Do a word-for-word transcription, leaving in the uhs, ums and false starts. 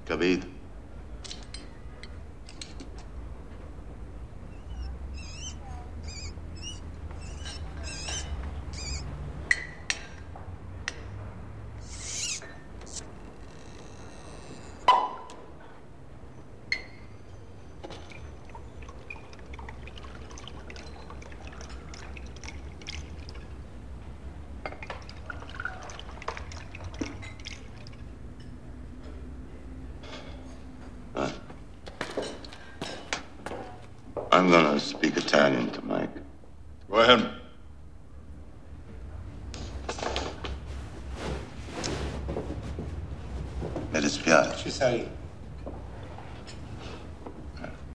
Capito? I'm gonna speak Italian to Mike. Go ahead. Mi dispiace. Ci sei.